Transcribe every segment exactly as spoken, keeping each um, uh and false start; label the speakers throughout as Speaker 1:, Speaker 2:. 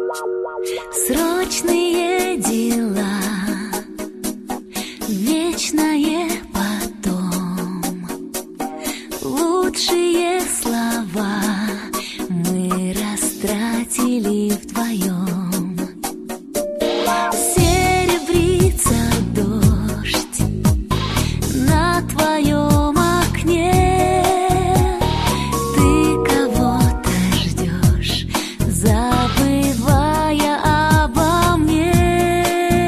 Speaker 1: Срочные дела, вечное потом, лучшие слова мы растратили вдвоем. Серебрится дождь на твоем окне, ты кого-то ждешь, забывая обо мне.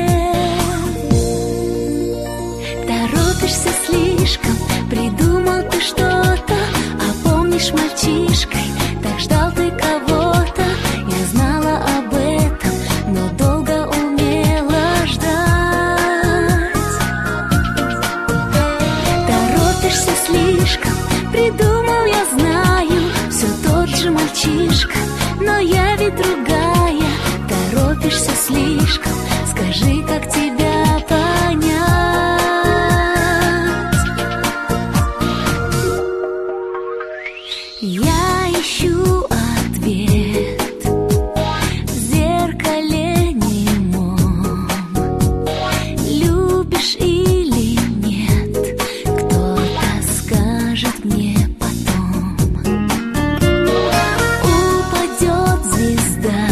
Speaker 1: Торопишься слишком, придумал ты что-то, а помнишь мальчишкой, так ждал ты кого-то. Я знала об этом, но долго умела ждать. Торопишься слишком, придумал, я знаю, все тот же мальчишка, но я ведь другая. Торопишься слишком, скажи, как тебя понять. Я ищу ответ в зеркале немом. Любишь или нет, кто-то скажет мне потом. Упадет звезда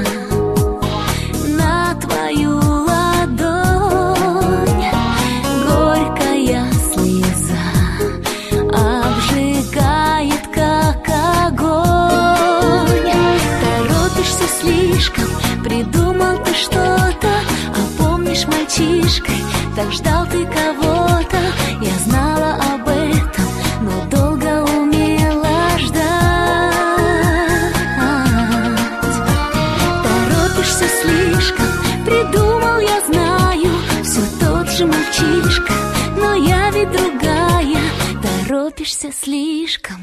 Speaker 1: на твою ладонь, горькая слеза обжигает, как огонь. Торопишься слишком, придумал ты что-то, а помнишь мальчишкой, так ждал ты кого-то. Я знала об этом, но долго умела ждать. Торопишься слишком, придумал, я знаю, все тот же мальчишка, но я ведь другая. Торопишься слишком.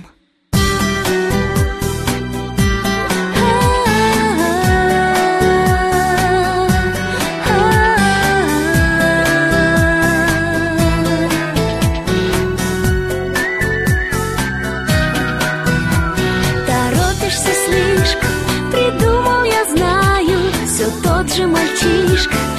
Speaker 1: Торопишься слишком, придумал, я знаю, все тот же мальчишка,